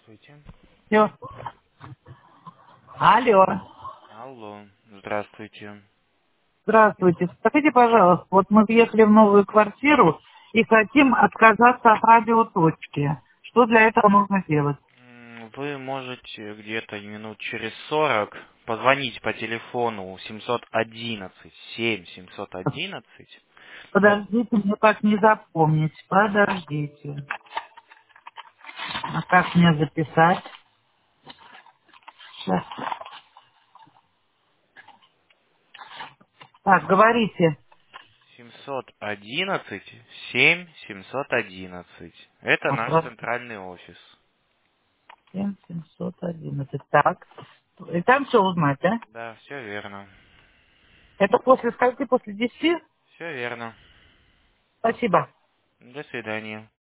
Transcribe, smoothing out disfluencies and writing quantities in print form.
Здравствуйте. Все. Алло. Алло, здравствуйте. Здравствуйте. Скажите, пожалуйста, вот мы въехали в новую квартиру и хотим отказаться от радиоточки. Что для этого нужно делать? Вы можете где-то минут через 40 позвонить по телефону 711 711. Подождите, мне как не запомнить. Подождите. А как мне записать? Сейчас. Так, говорите. 711 711. Это наш Вопрос. центральный офис. 7711. Так. И там все узнать, да? Да, все верно. Это после скольки? После 10? Все верно. Спасибо. До свидания.